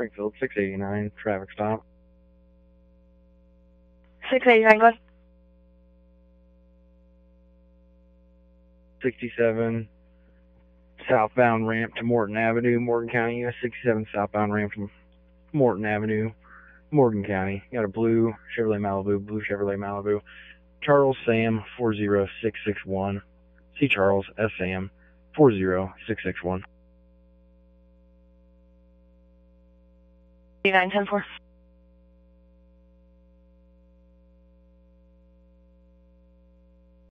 Springfield, 689, traffic stop. 689, go ahead. 67, southbound ramp to Morton Avenue, Morgan County, US 67, southbound ramp to Morton Avenue, Morgan County. Got a blue Chevrolet Malibu. Charles Sam 40661. C. Charles S. Sam 40661. 910-4.